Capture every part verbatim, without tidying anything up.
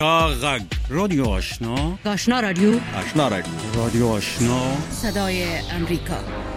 غږ رادیو آشنا آشنا رادیو آشنا رادیو رادیو آشنا صدای امریکا.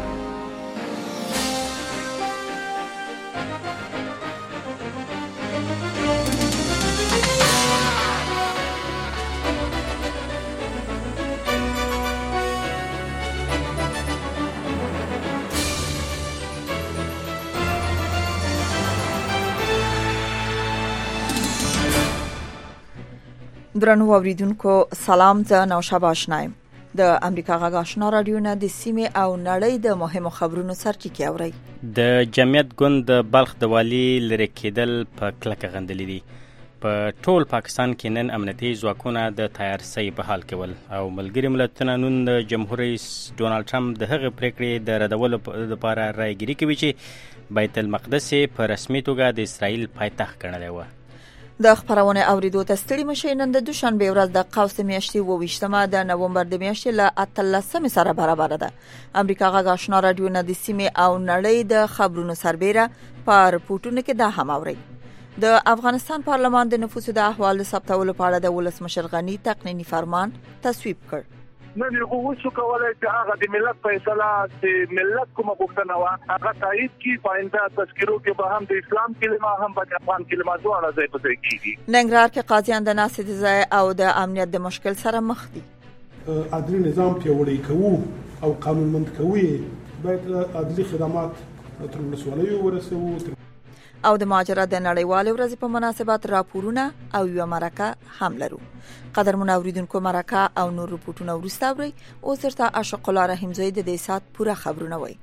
درنو اوریدونکو سلام، زه نوشابه آشنایم. د امریکا غږ آشنا رادیو نه د سیمې او نړۍ د مهمو خبرونو سرټکی اورئ. د جمعیت ګوند د بلخ د والي لرې کېدل په کلکه غندلي دي. په ټول پاکستان کې نن امنیتي ځواکونه د تیارسۍ په حال کې ول او ملګري ملتونه نن د جمهور رئیس ډونالد ټرمپ د هغې پریکړې د ردولو لپاره رایګیري کوي چې بیت المقدس په رسمي توګه د اسرائیل پایتخت ګڼلی و. د خبرونه اوریدو ته ستړي مشئ. نن د دوشنبه ورځ د قوس میاشتې اوویشتمه د نومبر د میاشتې له اتلسمې سره برابر ده. امریکا غږ آشنا رادیو نه د سیمې او نړۍ د خبرونو سربېره په رپورټونو کې دا هم اورئ. د افغانستان پارلمان د نفوسو د احوال د ثبتولو په اړه د ولسمشر غني تقنینی فرمان تصویب کړ. نن یو وڅو کولای چې هغه د ملت فیصله چې ملت کومه غوښتنه و هغه تایید کی پاینده تذکرو کې به هم د اسلام کلمه هم په افغان کلمه دواړه ځای په ځای کیږي. ننګرهار کې قاضیان د ناسې ځای او د امنیت د مشکل سره مخ دي. عدلي نظام پیاوړی کوو او قانونمند کوي، باید عدلي خدمات تر ولسوالیو ورسوو. او د مهاجرت د نړیوال ورځې په مناسبت راپورونه او یو مرکه هم لرو. قدرمن اوریدونکو، مرکه او نور رپورټونه ورسته اورئ. اوس درته عاشق الله رحیمزی د دې سات پوره خبرونه وایي.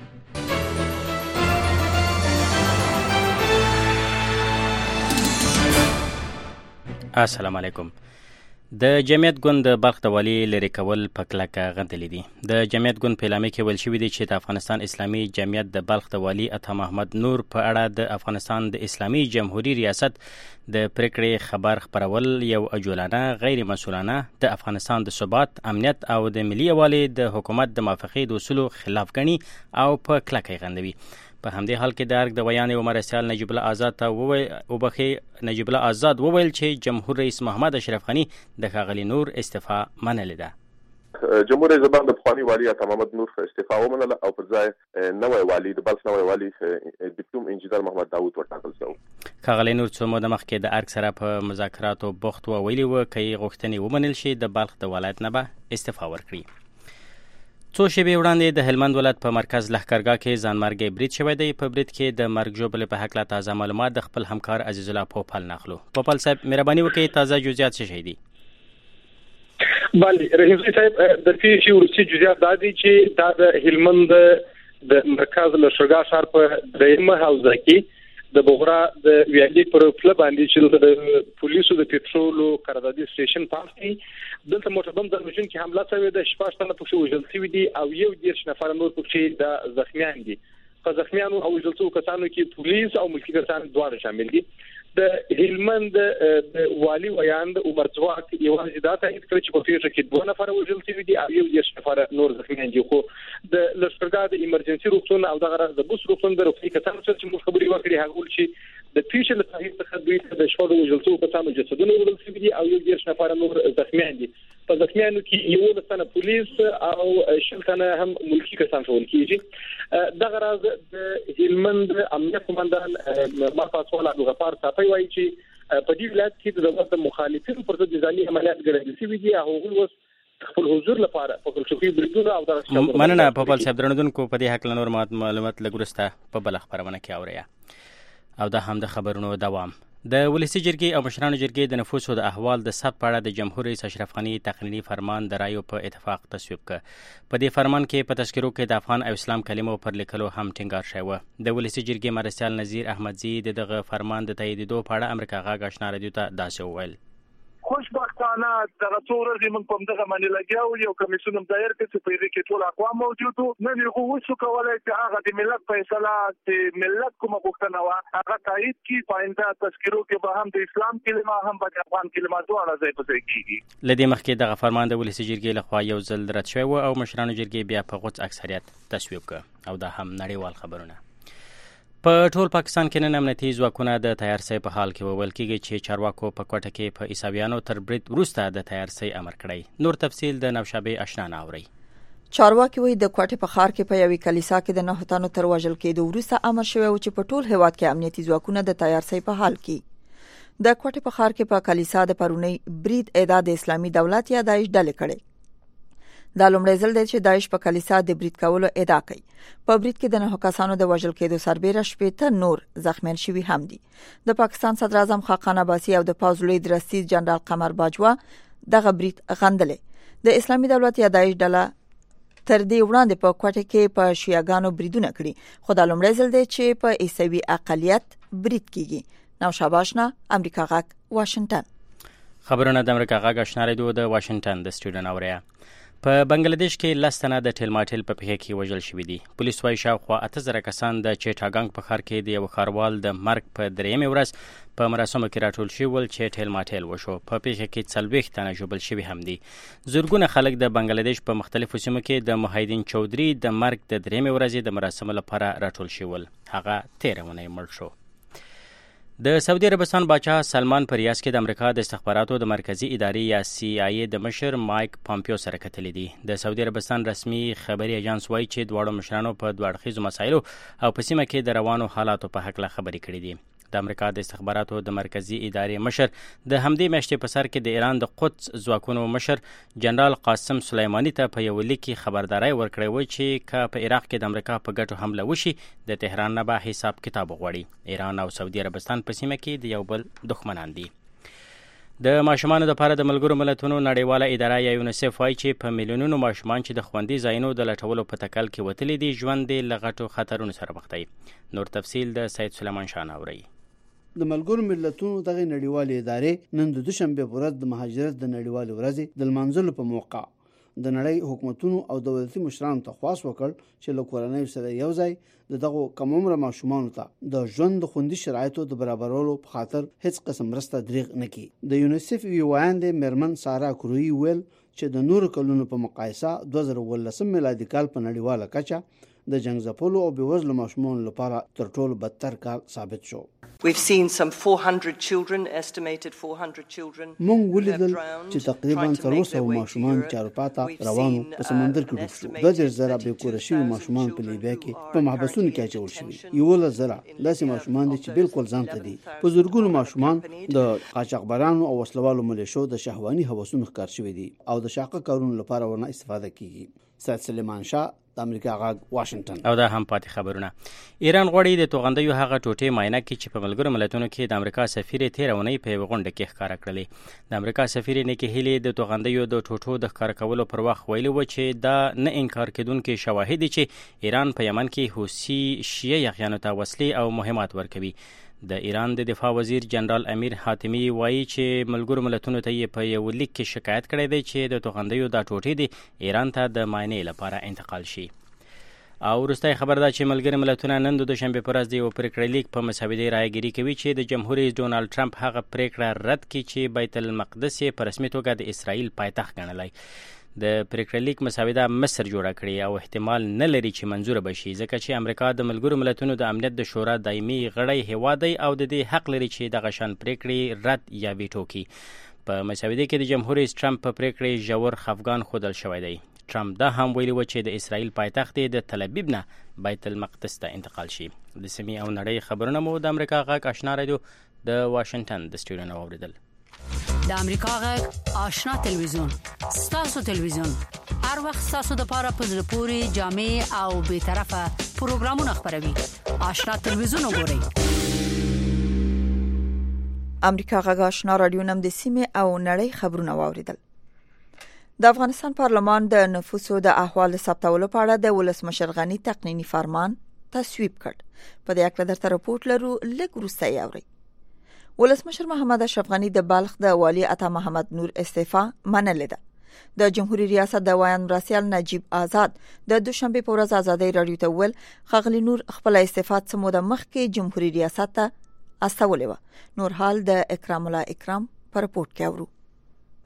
السلام علیکم. د جمعیت ګوند د بلخ د والي لرې کول په کلکه غندلي دي. د جمعیت ګوند په اعلامیه کې ویل شوي دي چې د افغانستان اسلامي جمعیت د بلخ د والي عطا محمد نور په اړه د افغانستان د اسلامي جمهوریت ریاست د پریکړې خبر خبرول یو عجولانه، غیر مسؤلانه، د افغانستان د ثبات، امنیت او د ملي یووالي د حکومت د موافقې د اصولو خلاف ګڼي او په کلکه غندوي. په همدې حال کې د ارګ د ویان او مرسیال نجیب الله آزاد ته وویل او بخې نجیب الله آزاد وویل چې جمهور رئیس محمد اشرف غنی د ښاغلي نور استعفا منلې ده. جمهور رئیس زبان د پخواني والي عطا محمد نور استعفا ومنله او پر ځای نوی والي د بلخ نوی والي ډیپلوم انجینر محمد داوود ورټاکل شو. ښاغلي نور څو موده مخکې د ارګ سره په مذاکراتو بوخت و، ویلي و که یې غوښتنې ومنل شي د بلخ د ولایت نه به استعفا ورکړي. څو شېبې وړاندې د هلمند ولایت په مرکز لښکرګاه کې ځانمرګی برید شوی دی. په برید کې د مرګ ژوبلې په هکله تازه معلومات د خپل همکار عزیز الله پوپل ناخلو. پوپل صاحب مهرباني وکړئ، تازه جزئیات څه شي دي؟ بله رحیم صاحب، د پیښې وروستي جزئیات دا دي چې دا د هلمند د مرکز لښکرګاه ښار په درېیمه حوزه کې د بغرا د ویالې پر پله باندې چې د پولیسو د پټرولو قراردادي سټیشن پاس دی، دلته موټر بم درمشن کې حمله شوې ده. شپږ تنه پکې وژل شوي دي او یو دېرش نفر نور پکې د زخمیان دي. په زخمیانو او وژل شوو کسانو کې پولیس او ملکي کسان دواړه شامل دي. د هلمند د والي ویاند عمر ځواک یوازې دا تایید کړ چې په پیښه کې دوه نفر وژل شوي دي او یو دېرش نفر نور زخمیان دي. خو د لښکرګاه د ایمرجنسي روغتون او دغه راز د بوس روغتون د روغتي کسانو سره چې موږ خبرې وکړې هغه ویل چې د پیښې له تحقیق څخه دوی ته د شپږو وژل شوو کسانو جسدونه وړل شوي دي او یو دېرش نفر نور زخمیان دي. په زخمیانو کې یولس تنه پولیس او شل تنه هم ملکي کسان شول کېږي. دغه راز د هلمند امنیت قومندان مرپاسوال عبدالغفار صافی وایي چې په دې ولایت کې د دولت مخالفینو پر ضد ځاني عملیات ګړندي شوي دي. هغوی اوس خپل حضور لپاره په کلچوکي بریدونه او دغه مننه. پوپل صاحب درنودونکو په دې هکله نور معلومات لږ وروسته په بله خپرونه کې اورئ. او دا هم د خبرونو دوام. د ولسي جرګې او مشرانو جرګې د نفوسو د احوال د ثبت په اړه د جمهور رئیس اشرف غني تقنینی فرمان د رایو په اتفاق تصویب کړ. په دې فرمان کې په تذکرو کې د افغان او اسلام کلمو پر لیکلو هم ټینګار شوی و. د ولسي جرګې مرستیال نذیر احمدزي د دغه فرمان د تاییدېدو په اړه امریکا غږ آشنا رادیو ته داسې وویل: خوشبختانه دغه څو ورځې موږ په دغه باندې لګیاو، یو کمیسیون هم دایر کړ چې په دې کې ټول اقوام موجود وو. نن یو وڅو کولای چې هغه د ملت فیصله چې ملت کومه غوښتنه و هغه تایید کی پاینده تذکرو کې به هم د اسلام کلمه هم په افغان کلمه دواړه ځای په ځای کیږي. لدې مخکې دغه فرمان د ولسي جرګې لخوا یو ځل رد شوی و او مشرانو جرګې بیا په غوڅ اکثریت تصویب کړ. او دا هم نړیوال خبرونه. په ټول پاکستان کې نن امنیتي ځواکونه د تیارسۍ په حال کې وویل کېږي چې چارواکو په کوټه کې په عیسویانو تر برید وروسته د تیارسۍ امر کړی. نور تفصیل د نوشابه اشنا ناوري. چارواکي وایي د کوټې په ښار کې په یوې کلیسا کې د نهه تنو تر وژل کېدو وروسته امر شوی و چې په ټول هیواد کې امنیتي ځواکونه د تیارسۍ په حال کې. د کوټې په ښار کې په کلیسا د پرونی برید ادعا د اسلامي دولت یا داعش ډلې کړې. دا لومړی ځل دی چې داعش په کلیسا د برید کولو ادعا کوي. په برید کې د نهه کسانو د وژل کېدو سربېره شپېته نور زخمیان شوي هم دي. د پاکستان صدر اعظم خاقان عباسي او د پوځ لوی درستیز جنرال قمر باجوا دغه برید غندلې. د اسلامي دولت یا داعش ډله تر دې وړاندې په کوټه کې په شیعاګانو بریدونه کړي، خو دا لومړی ځل دی چې په عیسوي اقلیت برید کیږي. نوشابه اشنا، امریکا غږ، واشنگټن. خبرونه د امریکا غږ آشنا رادیو د واشنگټن د سټوډیو ناوریا. په بنگلاديش کې لس تنه د ټیلماټیل په پیښه کې وژل شوي دي. پولیس وايي شاوخوا اته زره کسان د چټاګانګ په ښار کې د یو ښاروال د مرګ په درېیمې ورځ په مراسمو کې راټول شوي ول چې ټیلماټیل وشو. په پیښه کې څلوېښت تنه ژوبل شوي هم دي. زرګونه خلک د بنگلاديش په مختلفو سیمو کې د محیدین چودري د مرګ د درېیمې ورځې د مراسمو لپاره راټول شوي ول. هغه تېره اونۍ مړ شو. د سعودي عربستان باچا سلمان په ریاض کې د امریکا د استخباراتو د مرکزی ادارې یا سی آی ای د مشر مایک پامپیو سره کتلې دي. د سعودي عربستان رسمي خبري اژانس وايي چې دواړو مشرانو په دوه اړخیزو مسایلو او په سیمه کې د روانو حالاتو په حق له خبرې کړې دي. د امریکا د استخباراتو د مرکزی ادارې مشر د همدې میاشتې په سر کې د ایران د قدس ځواکونو مشر جنرال قاسم سلیمانی ته په یو لیک کې خبرداري ورکړې و چې که په عراق کې د امریکا په ګټو حمله وشي د تهران نه به حساب کتاب وغواړي. ایران او سعودي عربستان په سیمه کې د یو بل دښمنان دي. د ماشومانو لپاره د ملګرو ملتونو نړیواله اداره یا یونیسف وايي چې په میلیونونو ماشومان چې د خوندي ځایونو د لټولو په تکل کې وتلي دي ژوند یې له غټو خطرونو سره مخ دی. نور تفصیل د سید سلیمان شاه ناوري. د ملګرو ملتونو دغه نړیوالې ادارې نن د دوشنبه په ورځ د مهاجرت د نړیوالې ورځې د لمانځلو په موقع د نړۍ حکومتونو او دولتي مشرانو ته خواست وکړ چې له کورنیو سره یو ځای د دغو کم عمره ماشومانو ته د ژوند د خوندي شرایطو د برابرولو په خاطر هیڅ قسم مرسته دریغ نه کړي. د یونیسف یو ویاندې میرمن سارا کروي ویل چې د نورو کلونو په مقایسه دوه زره اوولسم میلادي کال په نړیواله کچه د جنگ ځپلو او بېوزلو ماشومانو لپاره تر ټولو بدتر کال ثابت شو. We've seen some four hundred children, estimated four hundred children. مونږ ولیدل چې تقریبا څلور سوه ماشومان چاروپاته روانو په سمندر کې ډوب شو. دوه دېرش زره بې کوره شوي ماشومان په لیبیا کې په محبسونو کې اچول شوي. یولس زره داسې ماشومان دي چې بالکل ځان ته دي. په زرګونو ماشومان د قاچاقبرانو او وسلوالو ملیشو د شهواني هوسونو ښکار شوي دي او د شاقه کارونو لپاره ورنه استفاده کیږي. سید سلیمان شاه، د امریکا غږ، واشنگټن. او دا هم پاتې خبرونه. ایران غواړي د توغندیو هغه ټوټې معاینه کړي چې په ملګرو ملتونو کې د امریکا سفیر تېره اونۍ په یوه غونډه کې ښکاره کړلې. د امریکا سفیر نیکي هیلي د توغندیو د ټوټو د ښکاره کولو پر وخت ویلي و چې دا نه انکار کېدونکي شواهد دي چې ایران په یمن کې حوثي شیعه یغیانو ته وسلې او مهمات ورکوي. د ایران د دفاع وزیر جنرال امیر حاتمی وایي چې ملګرو ملتونو ته یې په یو لیک کې شکایت کړی دی چې د توغندیو دا ټوټې دي ایران ته د معاینې لپاره انتقال شي. او وروستی خبر دا چې ملګري ملتونه نن د دوشنبې په ورځ د یو پرېکړه لیک په مسودې رایګیري کوي چې د جمهور رئیس ډونالډ ټرمپ هغه پرېکړه رد کړي چې بیت المقدس یې په رسمي توګه د اسرائیل پایتخت ګڼلی. د پرېکړه لیک مسوده مصر جوړه کړې او احتمال نه لري چې منظوره بشي ځکه چې امریکا د ملګرو ملتونو د امنیت د شورا دایمي غړی هیواد دی او د دې حق لري چې دغه شان پرېکړې رد یا ویټو کړي. په مسوده کې د جمهور رئیس ټرمپ په پرېکړې ژور خفګان ښودل شوی دی. ټرمپ دا هم ویلي و چې د اسرائیل پایتخت د تل ابیب نه بیت المقدس ته انتقال شي. د سیمې او نړۍ خبرونه مو د امریکا غږ آشنا رادیو د واشنگټن د سټوډیو نه واوریدل. د امریکا غږ آشنا تلویزیون ستاسو تلویزیون هر وخت ستاسو د لپاره په زړه پورې جامع او به طرفه پروګرامونه خبروي. آشنا تلویزیون وګورئ. امریکا غږ آشنا رادیو نم د سیمې او نړۍ خبرونه واوریدل. د افغانستان پارلمان د نفوسو د احوال ثبتولو په اړه د ولسمشر غنی تقنینی فرمان تصویب کړ. په دې اړه درته راپورټ لرو، لږ وروسته یې اورئ. ولسمشر محمد اشرف غنی د بلخ د والی عطا محمد نور استعفا منلې ده. د جمهوریت ریاست د وایان مرسیال نجیب آزاد د دوشنبه په ورځ ازادي رادیو ته ویل خغلی نور خپل استعفا سمو د مخ کې جمهوریت ریاست ته استولې و. نور حال د اکرام الله اکرام پر رپورټ کې اورو.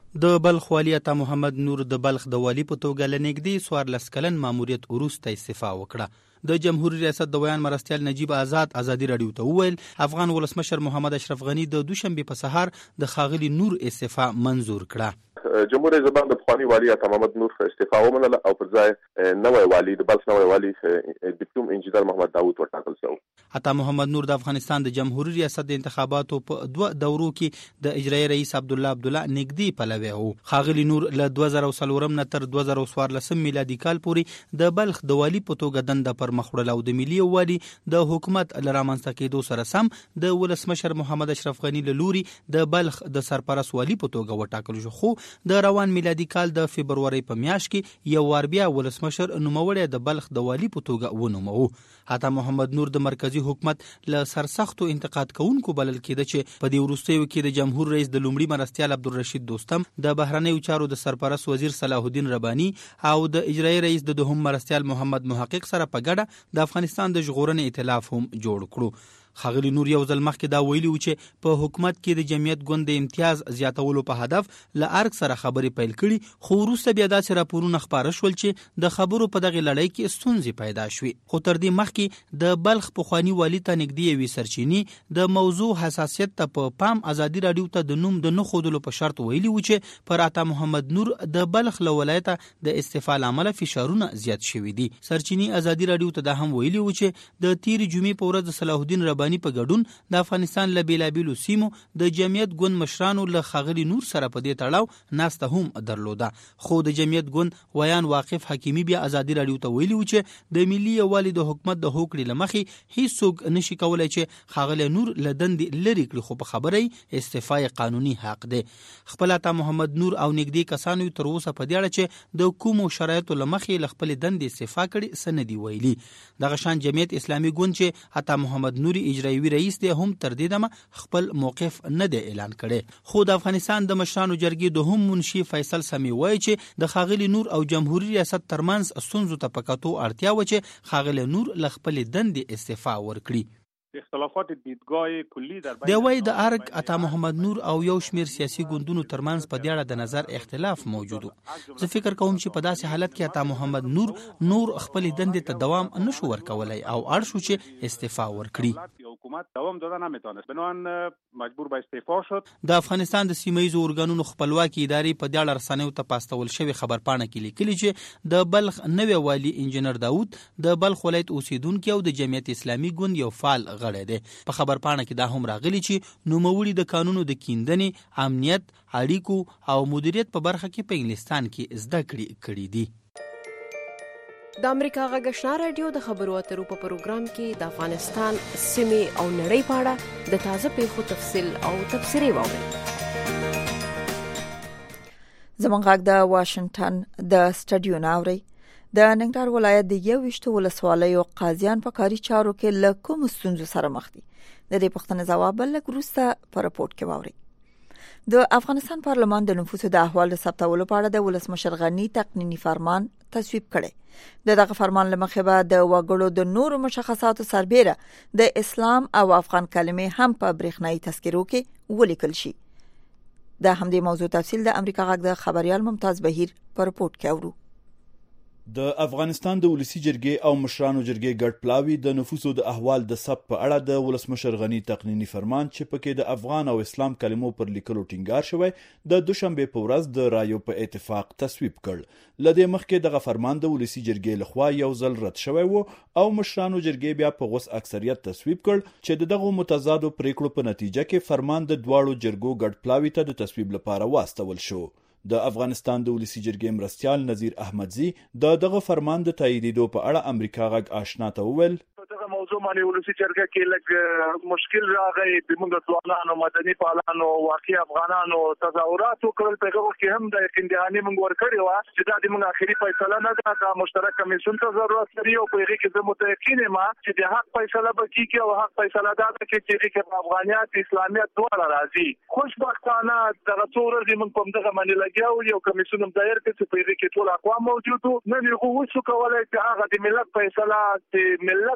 د بلخ والي عطا محمد نور د بلخ د والي په توګه لنګدي څوارلس کلن ماموریت وروسته استعفا وکړه. د جمهوریت ریاست د بیان مرستیال نجیب آزاد ازادي رادیو ته وویل افغان ولسمشر محمد اشرف غنی د دوشنبه په سهار د خاغلی نور استعفا منزور کړه. جمهوریت زبان د پخوانی والي عطا محمد نور استعفا ومنله او پر ځای نوې والي د بلخ نوې والي ډیپلوم انجینر محمد داوود ورټاکل شو. عطا محمد نور د افغانستان د جمهوریت ریاست د انتخاباتو په دوه دورو کې د اجرایي رئیس عبد الله عبد الله نګدي پلوی وو. خاغلی نور له دوه زره څلور نه تر دوه زره څوارلس میلادي کال پورې د بلخ د والي په توګه دنده پر مخ وړل او د ملي والي د حکومت لرامنځته کېدو سره سم د ولسمشر محمد اشرف غنی له لوري د بلخ د سرپرست والي په توګه وټاکل شو. خو د روان میلادي کال د فبرवरी په میاشت کې یو وار بیا ولسمشر نوموړی د بلخ د والي په توګه ونومو. عطا محمد نور د مرکزی حکومت له سرسختو انتقاد کوونکو بلل کېده چې په دې وروستیو کې د جمهور رئیس د لومړي مرستیال عبدالرشید دوستم د بهرنیو چارو د سرپرست وزیر صلاح الدین ربانی او د اجرایي رئیس د دوهم مرستیال محمد محقق سره په ګډه د افغانستان د ژغورنې ائتلاف هم جوړ کړو. خاغلی نور یو ځل مخکې دا ویلي و چې په حکومت کې د جمعیت ګوند د امتیاز زیاتولو په هدف له ارګ سره خبرې پیل کړي، خو وروسته بیا داسې راپورونه خپاره شول چې د خبرو په دغه لړۍ کې ستونزې پیدا شوې. خو تر دې مخکې د بلخ پخوانی والي ته نږدې یوې سرچینې د موضوع حساسیت ته په پام ازادي رادیو ته د نوم د نه ښودلو په شرط ویلي و چې پر عطا محمد نور د بلخ له ولایته د استعفا له امله فشارونه زیات شوي دي. سرچینې ازادي رادیو ته دا هم ویلي و چې د تیرې جمعې په ورځ صلاح الدین ربانی په ګډون د افغانستان له بیلابیلو سیمو د جمعیت ګوند مشرانو له خاغلی نور سره په دې تړاو ناسته هم درلوده. خو د جمعیت ګوند ویان واقف حکیمی بیا ازادي رادیو ته ویلي و چې د ملي یووالي د حکومت د هوکړې له مخې هیڅوک نشي کولای چې خاغلی نور له دندې لرې کړي، خو په خبره استعفا قانوني حق دی. خپل عطا محمد نور او نږدې کسانو تر اوسه په دې اړه چې د کومو شرایطو له مخې له خپل دندې استعفا کړي سندي ویلي. دغه شان جمعیت اسلامي ګوند چې عطا محمد نور اجرایي رئیس دی هم تر دې دمه خپل موقف نه دی اعلان کړي. خو د افغانستان د مشرانو جرګې دوهم منشي فیصل سمی وایي چې د خاغلی نور او جمهوریت ریاست ترمنځ ستونزو ته پکاتو اړتیا و چې خاغلی نور له خپل دندې استعفا ورکړي. اختلافات دیدگاه کلی در بین د وای د ارګ عطا محمد نور او یو شمیر سیاسي ګوندونو ترمنځ په دې اړه د نظر اختلاف موجود و. زه فکر کوم چې په داسې حالت کې عطا محمد نور نور خپل دندې ته دوام نشو ورکولای او اړ شو چې استعفا ورکړي. حکومت دوام دادن نمیتونست، بنابراین مجبور به استعفا شد. د افغانستان د سیمه‌ایزو ارګانونو خپلواکي ادارې په دې اړه رسنیو ته پاستول شوی خبرپاڼه کې لیکلي چې د بلخ نوې والي انجنیر داوود د بلخ ولایت اوسیدونکو او د جمعیت اسلامي ګوند یو فعال غړی دی. په خبرپاڼه کې دا هم راغلی چې نوموړي د قانونو د کیندنې، امنیت، اړیکو او مدیریت په برخه کې په انګلستان کې زده کړې کړې دي. د امریکا غږ آشنا رادیو د خبرو اترو په پروګرام کې د افغانستان سیمې او نړۍ په اړه د تازه پیښو تفصیل او تبصرې واورئ. زموږ غږ د واشنگټن د سټډیو ناوړي د ننګرهار ولایت د یوویشتو ولسوالیو قاضیان په کاري چارو کې له کوم ستونزو سره مخ دي. د دې پوښتنې ځواب لږ وروسته په راپورټ کې واورئ. د افغانستان پارلمان د نفوسو د احوال د ثبتولو په اړه د ولسمشر غنی تقنینی فرمان تصویب کړي. د دغه فرمان لمخې به د وګړو د نورو مشخصاتو سربېره د اسلام او افغان کلمې هم په برېښنايي تذکرو کې ولیکل شي. د همدې موضوع تفصیل د امریکا غږ د خبريال ممتاز بهیر په راپورټ کې اورو. د افغانستان د ولسی جرګې او مشرانو جرګې ګډ پلاوی د نفوسو د احوال د ثبت په اړه د ولسمشر غنی تقنینی فرمان چې پکې د افغان او اسلام کلمو پر لیکلو ټینګار شوی د دوشنبه په ورځ د رایو په اتفاق تصویب کړ. لدې مخکې دغه فرمان د ولسی جرګې لخوا یو ځل رد شوی و او مشرانو جرګې بیا په غوس اکثریت تصویب کړ چې دغه متضادو پریکړو په نتیجه کې فرمان د دواړو جرګو ګډ پلاوی ته د تصویب لپاره واستول شو. د افغانستان د ولسی جرګې مرستیال نذیر احمدزی د دغه فرمان د تاییدېدو په اړه امریکا غږ آشنا ته وویل دغه موضوع باندې ولسی جرګه کې لږ مشکل راغی. د موږ ځوانانو، مدني فعالانو، واقعي افغانانو تظاهرات وکړل. په هغه وخت کې هم د یقین دهاني موږ ورکړی و چې دا د موږ اخري فیصله نه ده. دا مشترک کمیسیون ته ضرورت لري او په هغه کې زه متأکد یم چې د حق فیصله به کیږي او حق فیصله دا ده چې هغه کې په افغانیت اسلامیت دواړه راځي. خوشبختانه دغه څو ورځې موږ په دغه باندې لګیاو، یو کمیسیون هم دایر کړ چې په هغه کې ټول اقوام موجود وو. نن یو وڅ کولای چې هغه د ملت فیصله د ملت کومه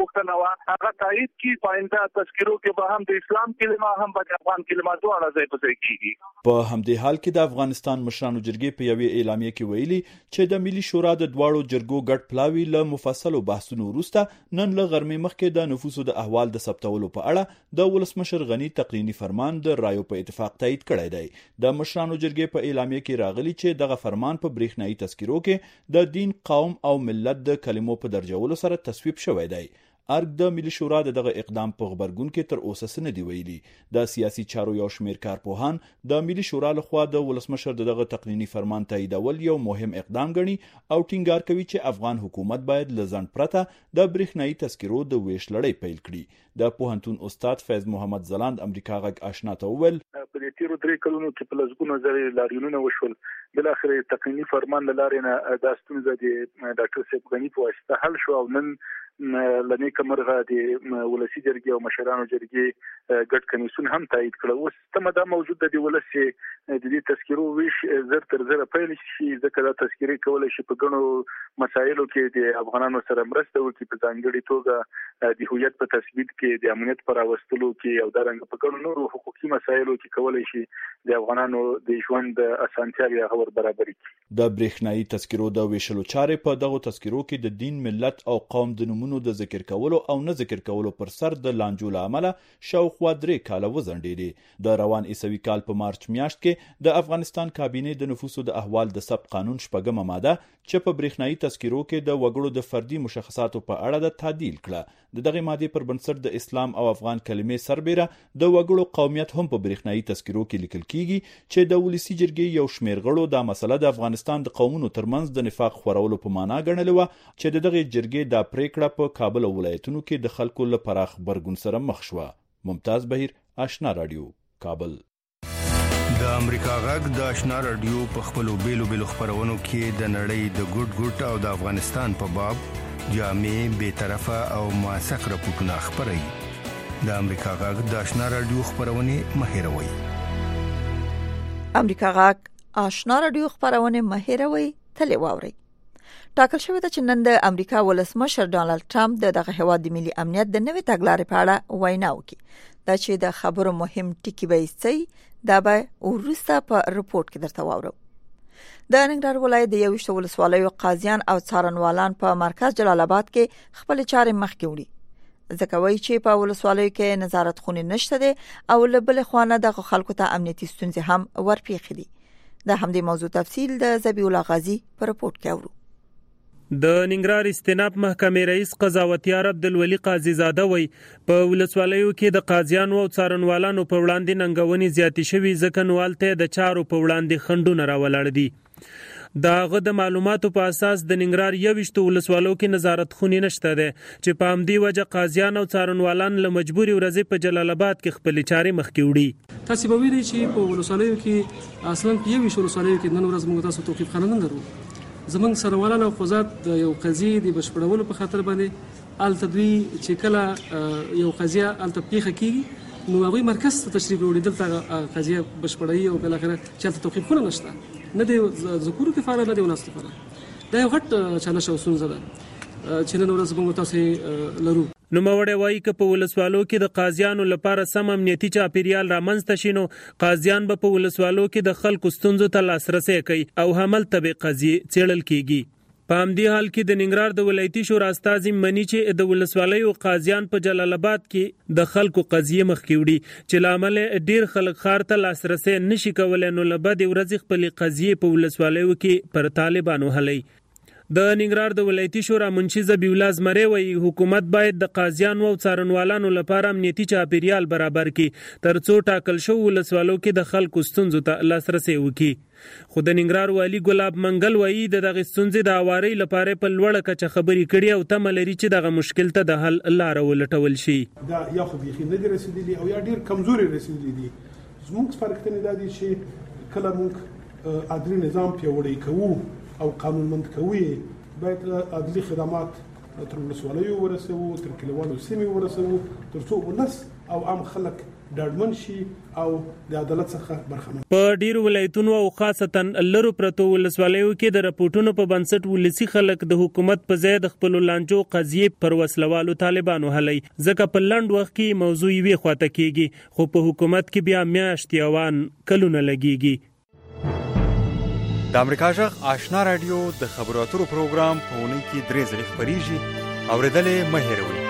غوښتنه وا هغه تایید کی پاینده تذکرو کې به هم د اسلام کلمه هم د افغان کلمه دواړه ځای په ځای کیږي. په همدې حال کې د افغانستان مشرانو جرګې په یوې اعلامیه کې ویلي چې د ملي شورا د دواړو جرګو ګډ پلاوی له مفصلو بحثونو وروسته نن له غرمې مخکې د نفوسو د احوال د ثبتولو په اړه د ولسمشر غنی تقنینی فرمان د رایو په اتفاق تایید کړی دی. د مشرانو جرګې په اعلامیه کې راغلي چې دغه فرمان په بریښنايي تذکرو کې د دین، قوم او ملت د کلمو په درجولو سره تصویب شوی دی. ارګ د ملي شورا دغه اقدام په خبرګون کې تر اوسه سن دی ویلي. د سیاسي چارو یو شمېر کارپوهان د ملي شورا لخوا د ولسمشر دغه تقنینی فرمان تاییدول یو مهم اقدام ګڼي او ټینګار کوي چې افغان حکومت باید له ځنډ پرته د بریښنايي تذکرو د ویش لړۍ پیل کړي. د پوهنتون استاد فیض محمد زلاند امریکا غږ آشنا ته وویل په دې تیرو درې کلونو کې په لسګونو زره لاریونونه وشول. بل اخر تقنینی فرمان لارې نه د ستونزې د ډاکټر صاحب غنی په واسطه حل شو او نن لنی کمرغه د ولسی جرګې او مشرانو جرګې ګډ کمیسیون هم تایید کړ. اوس تمه دا موجود د ولسی د دې تذکرو ویش زر تر زر پیل شي ځکه دا تذکرې کولای شي په ګڼو مسایلو کې د افغانانو سره مرسته وکړي په ځانګړي توګه د هویت په تثبیت کې د امنیت پر راوستلو کې او دغه په ګڼو نورو حقوقي مسایلو کې کولای شي د افغانانو د ژوند اسانتیا یا غوړ برابري کړي. د بریښنايي تذکرو د ویشلو چارې په دغه تذکرو کې د دین، ملت او قوم د نمونو د ذکر کولو او نه ذکر کولو پر سر د لانجو له امله شاوخوا درې کاله وځنډېدې. د روان عیسوي کال په مارچ میاشت کې د افغانستان کابینې د نفوسو د احوال د ثبت قانون شپږمه ماده چې په بریښنايي تذکرو کې د وګړو د فردي مشخصاتو په اړه د تعدیل کړه. د دغه ماده پر بنسټ د اسلام او افغان کلمې سربېره د وګړو قومیت هم په بریښنايي تذکرو کې لیکل کیږي چې د ولسی جرګې یو شمېر غړو دا مسله د افغانستان د قومونو ترمنځ د نفاق خورولو په معنا ګڼلې و چې د دغه جرګې د پریکړه په کابل ولایتونو کې د خلکو لپاره پراخ برګون سره مخ شو. ممتاز بهیر، آشنا رادیو، کابل. د امریکا غږ د آشنا رادیو په خپلو بیلو بیلو خبرونو کې د نړۍ د ګډ ګډ او د افغانستان په باب جامع، بے طرفه او موثق راپورټونه خبري. د امریکا غږ د آشنا رادیو خبرونه مهیروي. امریکا غږ آشنا رادیو خبرونه مهیروي تلې واوري. ټاکل شوی ده چې نن د امریکا ولسمشر ډانلډ ټرمپ د دغه هیواد د ملي امنیت د نوې تګلارې په اړه وینا وکړي. دا چې د خبرو مهم ټکی به یې دا به ورسته په رپورت کې درته واورو. د ننګرهار ولایت د یوشت ولسوالیو قاضیان او څارنوالان په مرکز جلال آباد کې خپل چارې مخکې وړي. ځکه وایي چې په ولسوالیو کې نظارت خونې نشته دي او له بل خوانه د خلکو ته امنیتي ستونزې هم ورپېښې دي. د همدې موضوع تفصیل د ذبیح الله غازی په رپورت کې اورو. د ننګرهار استیناف محکمې رئیس قضاوتیار عبدالولي قاضي زاده وی په ولسوالیو کې د قاضیانو او څارنوالانو په وړاندې ننګونې زیاتې شوي ځکه نوالته د چارو په وړاندې خنډونه راولاړ دي. داغه د معلوماتو په اساس د ننګرهار یوشت ولسوالو کې نظارت خونې نشته ده چې په همدې وجه قاضیان او څارنوالان له مجبوري ورځې په جلال آباد کې خپل چارې مخکې وړي. تاسو به ویلي چې په ولسوالیو کې اصلا په یوشت ولسوالیو کې نن ورځ موږ تاسو توقیف خانه نه لرو. زمونږ سروالان او خوځات د یو قضیې د بشپړولو په خاطر باندې الته دوی چې کله یو قضیه الته پیښه کیږي نو هغوی مرکز ته تشریف وړي، دلته قضیه بشپړوي او بالاخره چې هلته توقیفونه نشته، نه د ذکورو کفاره نه د اناثو کفاره. دا یو غټ چالش او ستونزه ده چې نن ورځ موږ تاسې لرو. نوموړی وایي که په ولسوالو کې د قاضیانو لپاره سم امنیتي چاپیریال رامنځته شي نو قاضیان به په ولسوالو کې د خلکو ستونزو ته لاسرسی کوي او هملته به قضیې څیړل کیږي. په همدې حال کې د ننګرهار د ولایتي شورا استازي مني چې د ولسوالیو قاضیان په جلال آباد کې د خلکو قضیې مخکې وړي چې لامل ډیر خلک خار ته لاسرسی نشي کولای نو له بد ورځې خپل قضیې په ولسوالیو کې پر طالبانو هلي. د ننګرهار د ولایتي شورا منشي ذبیح الله زمری وایي حکومت باید د قاضیانو او څارنوالانو لپاره امنیتي چاپیریال برابر کړي ترڅو ټاکل شوی ولسوالو کې د خلکو ستونزو ته لاسرسی وکړي. خو د ننګرهار والی ګلاب منګل وایي د دغه ستونزې د اواري لپاره په لوړه کچه خبرې کړي او تمه لري چې دغه مشکل ته د حل لاره ولټول شي. دا یا خو بيخي نه رسیدلی او یا ډیر کمزوري رسیدلی دي. زموږ فرقتنه دا دي چې کله موږ عدلي نظام پیوړی کوو او قانونمند کوي باید عدلي خدمات تر ولسوالیو ورسوو، تر کلیوالو سیمې ورسوو ترڅو ولس او عام خلک ډاډمن شي او د عدالت څخه برخمن. په ډیرو ولایتونو او خاصتا لرو پرتو ولسوالیو کې د راپورټونو په بنسټ ولسی خلک د حکومت په ځای د خپل لانجو قضیه پر وسلوالو طالبانو هلي ځکه په لند وخت کې موضوع وی خواته کیږي خو په حکومت کې بیا میاشتيوان کلونه لګيږي. د امریکا جغ آشنا رادیو د خبرو اترو پروګرام په اونۍ کې درې ځله خبريږي اوریدلې مه هېروئ.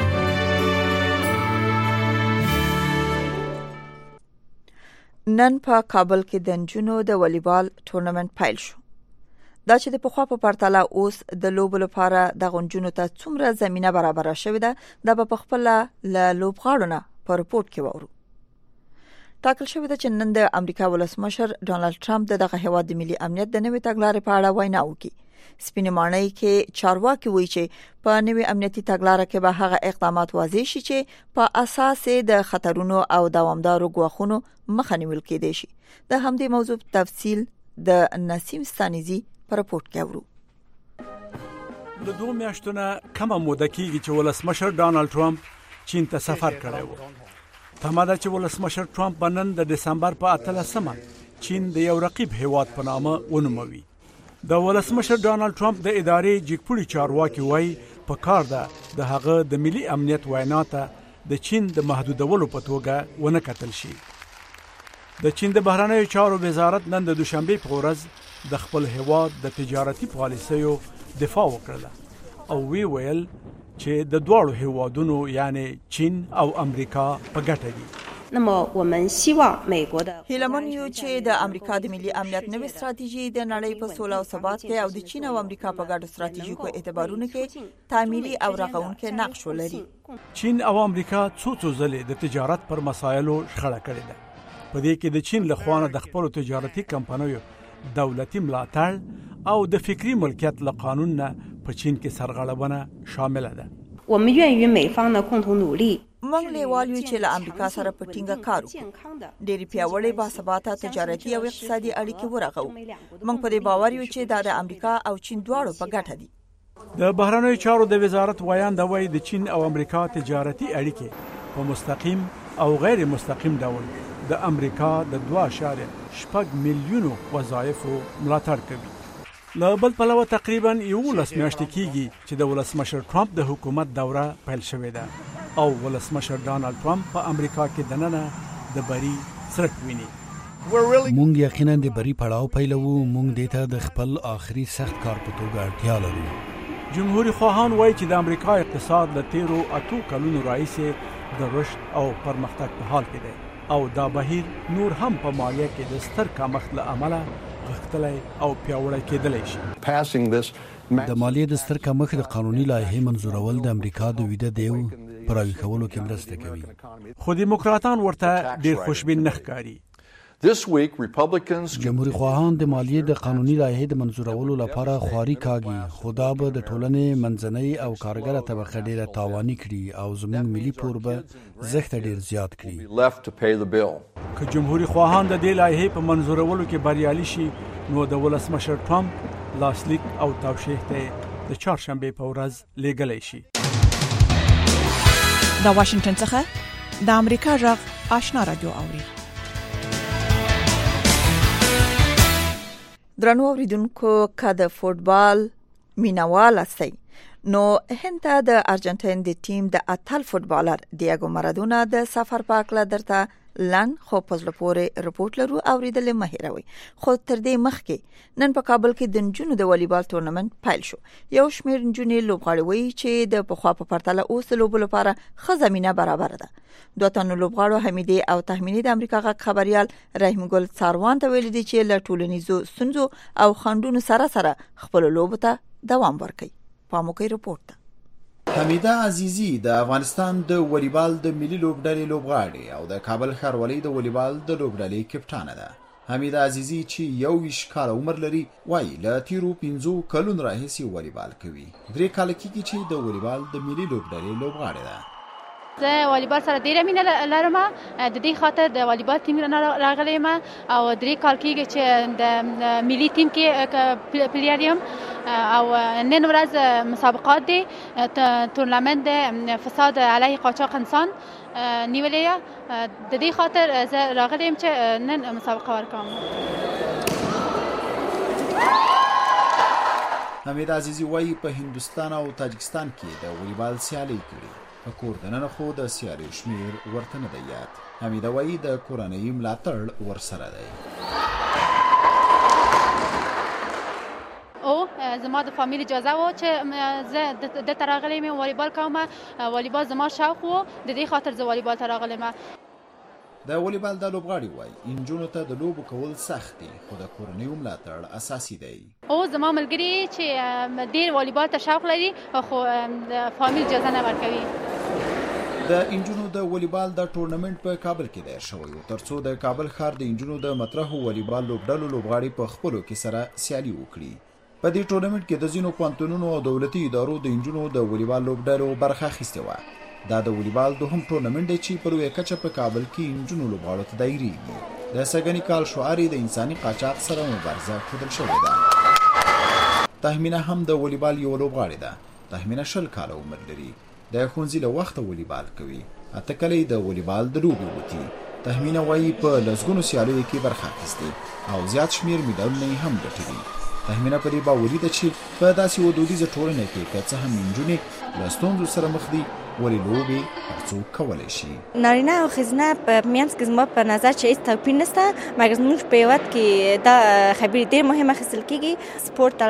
نن په کابل کې د نجونو د والیبال ټورنمنت پیل شو. دا چې د پخوا په پرتله اوس د لوبو لپاره د غونجونو ته څومره زمينه برابر شوې ده د په خپل ل لوبغاړو نه په رپورت کې وورو. ټاکل شوې ده چې نن د امریکا ولسمشر ډونالد ټرمپ دغه هیواد د ملي امنیت د نوې تګلارې په اړه وینا وکړي. سپینې ماڼۍ کې چارواکي وایي چې په نوې امنیتي تګلارې کې به هغه اقدامات واضح شي چې په اساس د خطرونو او دوامدارو ګواښونو مخه نیول کېدای شي. د همدې موضوع تفصیل د نسیم ستانیزي په رپورت کې اورو. د دوه میاشتو نه کمه موده کېږي چې ولسمشر ډونالد ټرمپ چین ته سفر کړی و. تمه ده چې ولسمشر ټرمپ به نن د دسمبر په اتلسمه چین د یو رقیب هیواد په نامه ونوموي. د ولسمشر ډونالد ټرمپ د ادارې جګپوړي چارواکي وایي په کار ده د هغه د ملي امنیت وینا ته د چین د محدودولو په توګه ونه کتل شي. د چین د بهرنیو چارو وزارت نن د دوشنبه په ورځ د خپل هیواد د تجارتي پالیسیو دفاع وکړه او وی ویل چې د دواړو هیوادونو یعنی چین او امریکا په ګټه دي. 那么我们希望美国的 هیلمن یو چې د امریکا د ملي امنیت نوې ستراتیژي د نړۍ په سوله او ثبات کې او د چین او امریکا په ګډو ستراتیژیکو اعتبارونو کې تعمیلي او رغونکې نقش ولري. چین او امریکا څو څو ځلې د تجارت پر مسایلو شخړه کړې ده. په دې کې د چین له خوا د خپل تجارتي کمپنیو دولتي ملاتړ او د فکری ملکیت له قانون نه په چین کې سرغړونه شامل ده. 我们愿与美方的共同努力 موږ لیوال یو چې له امریکا سره په ټینګه کار وکړو. ډېری پیاوړې باثباته تجارتي او اقتصادي اړیکې ورغو. موږ په دې باور یو چې دا د امریکا او چین دواړو په ګټه دي. د بهرنیو چارو د وزارت ویان دا وایي د چین او امریکا تجارتي اړیکې په مستقیم او غیر مستقیم ډول د امریکا د دوه اشاریه شپږ میلیونو وظایفو ملاتړ کوي. له بل پلوه تقریبا یولس میاشتې کېږي چې د ولسمشر ټرمپ د حکومت دوره پیل شوې ده او ولسمشر ډونالد ټرمپ په امریکا کې دننه د بری څرک ویني. مونږ یقینا د بری پړاو پیلوو. مونږ دې ته د خپل آخري سخت کار په توګه اړتیا لرو. جمهوریت خواهان وایي چې د امریکا اقتصاد له تیرو اتو کلونو راهیسې د رشد او پرمختګ په حال کې دی او دا بهیر نور هم په مالیه کې د ستر کمښت له امله غښتلی او پیاوړی کېدلی شي. د مالیې د ستر کمښت د قانوني لایحې منظورول د امریکا د ویده دیو پر راوي کولو کې مرسته کوي. خو دیموکراتان ورته ډېر خوشبین نه ښکاري. جمهوریت خواهان د مالیې د قانوني لایحې د منظورولو لپاره خواري کاږي خو دا به د ټولنې منځنۍ او کارګره طبقه ډېره تاواني کړي او زموږ ملي پور به زښته ډېر زیات کړي. که جمهوریت خواهان د دې لایحې په منظورولو کې بریالي شي نو د ولسمشر ټرمپ لاسلیک او توشیح ته د چهارشنبه په ورځ لیږلی شي. د واشنگټن څخه د امریکا جغ آشنا رادیو اوري. درنو اوریدونکو که د فوتبال مینوال استئ نو هند ته د ارجنټاین د ټیم د اتل فوتبالر دیاګو مارادونا د سفر په اړه درته لن خو پزله پورې رپورت لرو اوریدل مهیروي. خو تر دې مخکې نن په کابل کې د نجونو د والیبال ټورنمنت پیل شو. یو شمېر نجونې لوبغاړي وایي چې د پخوا په پرتله اوس د لوبو لپاره ښه زمینه برابر ده. دوه تنو لوبغاړو حمیدي او تهمینی د امریکا غږ خبريال رحیم ګل څاروان ته ویل دي چې له ټولنیزو سنځو او خندونو سره سره خپل لوبو ته دوام ورکړي. پاموکي رپورت. حمیده عزیزی د افغانستان د والیبال د ملي لوبډلې لوبغاړې او د کابل ښاروالۍ د والیبال د لوبډلې کپټانه ده. حمیده عزیزی چې یو ویشت کاله عمر لري وایي له تیرو پنځو کلونو راهیسې والیبال کوي. درې کاله کېږي چې د والیبال د ملي لوبډلې لوبغاړې ده. زه والیبال سره ډیره مینه لرم، د دې خاطر د والیبال ټیم نه راغلی یم او درې کال کېږي چې د ملي ټیم کې پلیر یم او نن ورځ مسابقات دي، تورنمنت د فساد علیه قاچاق انسان نیولې، د دې خاطر زه راغلی یم چې نن مسابقه ورکوم. حمید عزیزی وایي په هندوستان او تاجکستان کې د والیبال سیالۍ کړي، په کور دننه خو د سیالیو شمیر ورته نه دی یاد. حمید وایي د کورنۍ ملاتړ ورسره دی. او زما د فامیل اجازه و چې زه دلته راغلی یم والیبال کوم، والیبال زما شوق و، د دې خاطر زه والیبال ته راغلی یم. د والیبال د لوبغاړي وایي انجونو ته د لوبو کول سخت دي، خو د کورنۍ ملاتړ اساسي دی. او زما ملګري چې ډېر والیبال ته شوق لري خو فامیل اجازه نه ورکوي. د انجونو د والیبال د ټورنمنت په کابل کې دایر شوی و ترڅو د کابل ښار د انجونو د مطرحو والیبال لوبډلو لوبغاړي په خپلو کې سره سیالي وکړي. په دې ټورنمنت کې د ځینو پوهنتونونو او دولتي ادارو د انجونو د والیبال لوبډلو برخه اخیستې وه. دا د والیبال دوهم ټورنمنت دی چې په لویه کچه په کابل کې انجونو لوبغاړو ته دایریږي. د سږني کال شعار د انساني قاچاق سره مبارزه ښودل شوې ده. تهمینه هم د والیبال یو لوبغاړې ده. تهمینه شل کاله عمر لري، د ښوونځي له وخته والیبال کوي، اته کلې د والیبال د لوبې وتی. تهمینه وایي په لسګونو سیالیو کې برخه اخیستې او زیات شمیر میډالونه یې هم ګټلي. تهمینه په دې باوري ده چې په داسې ودودیزه ټولنه کې که څه هم نجونې له ستونزو سره مخ دي، ولې لوبې هر څوک کولی شي. نارینه او ښځینه په منځ کې زما په نظر چې هېڅ توپیر نشته، مګر زموږ په هېواد کې دا خبرې ډېر مهم اخیستل کېږي. سپورت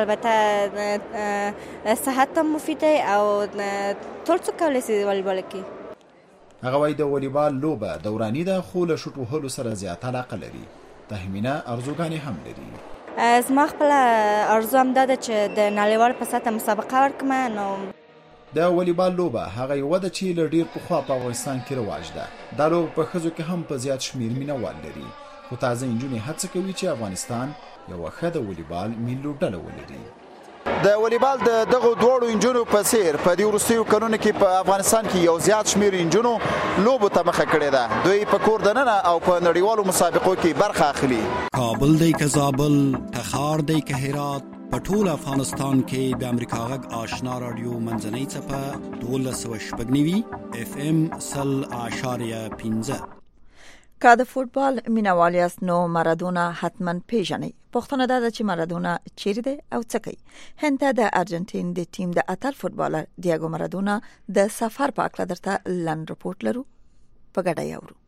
البته صحت ته مفید دی او ټول څوک کولی شي والیبال کوي. هغه وایي د والیبال لوبه دوراني ده خو له شوټ وهلو سره زیات علاقه لري. تهمینه ارزوګانې هم لري. زما خپله ارزو همدا ده چې د نړیوال په سطحه مسابقه ورکړم. نو د والیبال لوبه هغه یوه ده چې له ډېر پخوا په افغانستان کې رواج ده. دا لوبه په ښځو کې هم په زیات شمیر مینوال لري، خو تازه نجونې هڅه کوي چې افغانستان یوه ښه د والیبال ملي لوبډله ولري. د والیبال د دغو دواړو انجونو په څیر په دې وروستیو کلونو کې په افغانستان کې یو زیات شمیر انجونو لوبو ته مخه کړې ده. دوی په کور دننه او په نړیوالو مسابقو کې برخه اخلي. کابل دی که زابل، تخار دی که هرات، په ټول افغانستان کې د امریکا غږ آشنا رادیو منځنۍ څپه دولس سوه شپږ نوي اف ام سل اعشاریه پنځه. که د فوټبال مینوال یاست نو مارادونا حتما پیژنئ. پوښتنه دا ده چې مارادونا چیرې دی او څه کوي. هند ته د ارجنټین د ټیم د اتل فوټبالر دیاګو مارادونا د سفر په اړه درته لنډ رپورټ لرو، په ګډه یې اورو.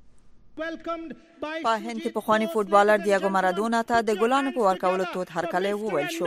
په هند کې پخوانی فوټبالر دیاګو مارادونا ته د ګلانو په ورکولو تود هرکلی وویل شو.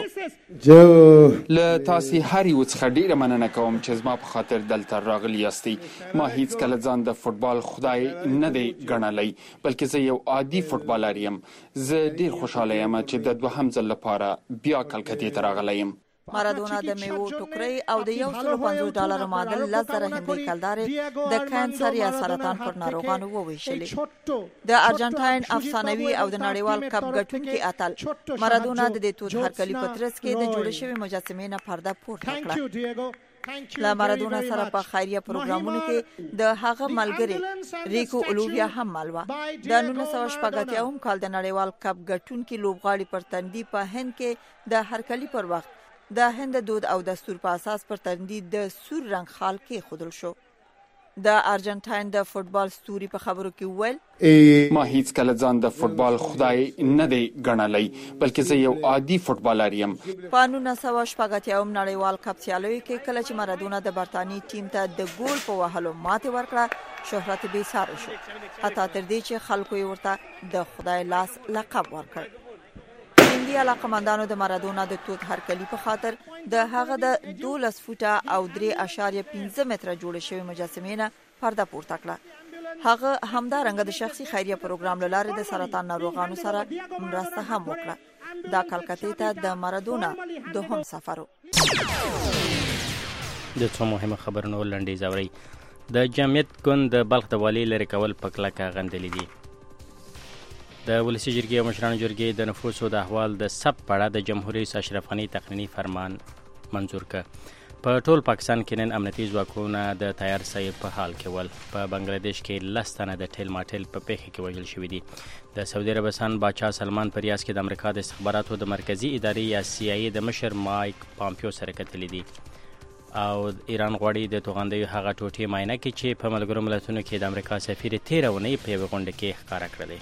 له تاسې هر یو څخه ډیره مننه کوم چې زما په خاطر دلته راغلي یاستئ. ما هیڅ کله ځان د فوټبال خدای نه دی ګڼلی، بلکې زه یو عادي فوټبالر یم. زه ډیر خوشحاله یم چې د دوهم ځل لپاره بیا کلکتې ته راغلی یم. مارادونا د میوو ټوکرۍ او د یو سل پنځوس ډالرو معادل لس زره هندۍ کلدارې د کانسر یا سرطان پر ناروغانو وویشلې. د ارجنټاین افسانوي او د نړیوال کپ ګټونکي اتل مارادونا د دې تود هرکلي په ترڅ کې د جوړې شوې مجسمې نه پرده پورته کړه. له مارادونا سره په خیریه پروګرامونو کې د هغه ملګری ریکو اولوبیا هم مل وه. د نولس سوه شپږ اتیاوم کال د نړیوال کپ ګټونکي لوبغاړي پر تندي په هند کې د هرکلي پر وخت د هند دود او دستور په اساس پر تندي د سور رنگ خال کې خودل شو. د ارجنټاین د فوټبال ستوري په خبرو کې وویل ما هیڅ کله ځان د فوټبال خدای نه دی ګڼلی، بلکې زه یو عادي فوټبالر یم. په نولس سوه شپږ اتیاوم نړیوال کپ سیالیو کې کله چې مارادونا د برتانیې ټیم ته د ګول په وهلو ماتې ورکړه، شهرت بې ساری شو، حتی تر دې چې خلکو یې ورته د خدای لاس لقب ورکړ. هندي علاقمندانو د مارادونا د تود هرکلي په خاطر د هغه د دولس فوټه او درې اشاریه پنځه متره جوړه شوې مجسمې نه پرده پورته کړه. هغه همدارنګه د شخصي خیریه پروګرام له لارې د سرطان ناروغانو سره مرسته هم وکړه. دا کلکتې ته د مارادونا دوهم سفر و. د څو مهمه خبرونو لنډیز اورئ. د جمعیت ګوند د بلخ د والي لرې کول په کلکه غندلي دي. د ولسي جرګې او مشرانو جرګې د نفوسو د احوال د ثبت په اړه د جمهور رئیس اشرف غني تقنیني فرمان منظور کړ. په ټول پاکستان کې نن امنیتي ځواکونه د تیار سای په حال کې ول. په بنگلاديش کې لس تنه د ټیل ماټیل په پیښه کې وژل شوي دي. د سعودي عربستان باچا سلمان په ریاض کې د امریکا د استخباراتو د مرکزی ادارې یا سی آی ای د مشر مایک پامپیو سره کتلي دي او ایران غواړي د توغندیو هغه ټوټې معاینه کړي چې په ملګرو ملتونو کې د امریکا سفیر تیره اونۍ په یوه غونډه کې ښکاره کړی.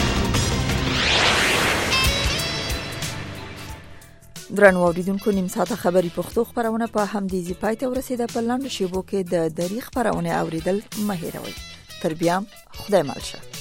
درنو اوریدونکو نیم ساعته خبري پښتو خبرونه په همدې ځای پای ته ورسیده. په لاندې شیبو کې د دری خبرونه اوریدل مه هېروئ. تر بیا خدای مل شه.